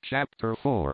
Chapter 4.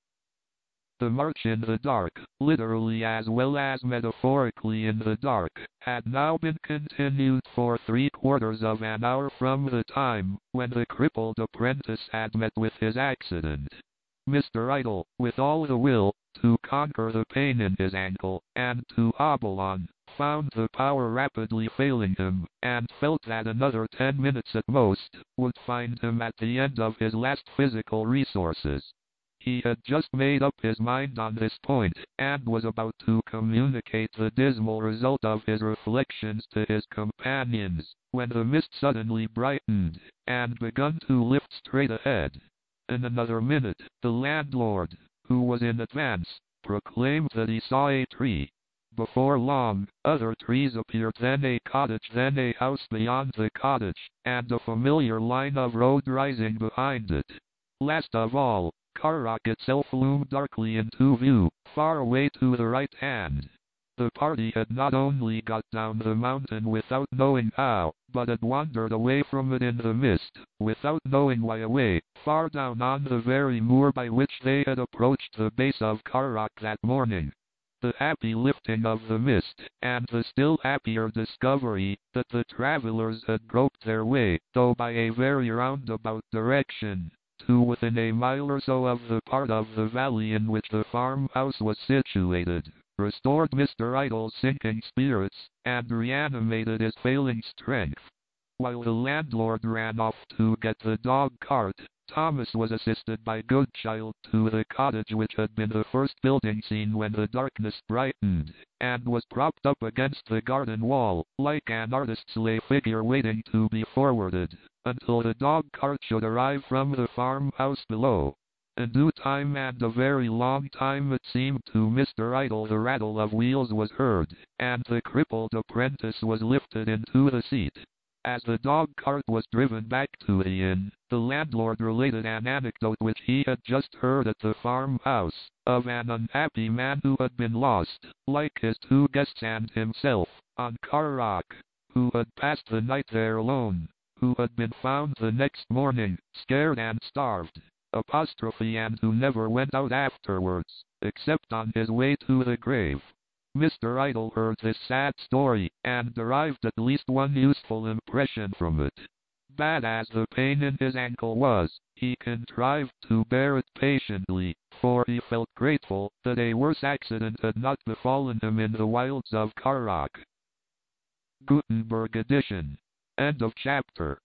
The march in the dark, literally as well as metaphorically in the dark, had now been continued for 3/4 of an hour from the time when the crippled apprentice had met with his accident. Mr. Idle, with all the will to conquer the pain in his ankle and to hobble on, found the power rapidly failing him, and felt that another 10 minutes at most would find him at the end of his last physical resources. He had just made up his mind on this point, and was about to communicate the dismal result of his reflections to his companions, when the mist suddenly brightened, and begun to lift straight ahead. In another minute, the landlord, who was in advance, proclaimed that he saw a tree. Before long, other trees appeared, then a cottage, then a house beyond the cottage, and a familiar line of road rising behind it. Last of all, Carrock itself loomed darkly into view, far away to the right hand. The party had not only got down the mountain without knowing how, but had wandered away from it in the mist, without knowing why, away, far down on the very moor by which they had approached the base of Carrock that morning. The happy lifting of the mist, and the still happier discovery that the travelers had groped their way, though by a very roundabout direction, to within a mile or so of the part of the valley in which the farmhouse was situated, restored Mr. Idle's sinking spirits, and reanimated his failing strength. While the landlord ran off to get the dog-cart, Thomas was assisted by Goodchild to the cottage, which had been the first building seen when the darkness brightened, and was propped up against the garden wall, like an artist's lay figure waiting to be forwarded, until the dog-cart should arrive from the farmhouse below. In due time, and a very long time it seemed to Mr. Idle, the rattle of wheels was heard, and the crippled apprentice was lifted into the seat. As the dog-cart was driven back to the inn, the landlord related an anecdote which he had just heard at the farmhouse, of an unhappy man who had been lost, like his two guests and himself, on Carrock, who had passed the night there alone, who had been found the next morning, scared and starved, and who never went out afterwards, except on his way to the grave. Mr. Idle heard this sad story, and derived at least one useful impression from it. Bad as the pain in his ankle was, he contrived to bear it patiently, for he felt grateful that a worse accident had not befallen him in the wilds of Carrock. Gutenberg edition. End of chapter.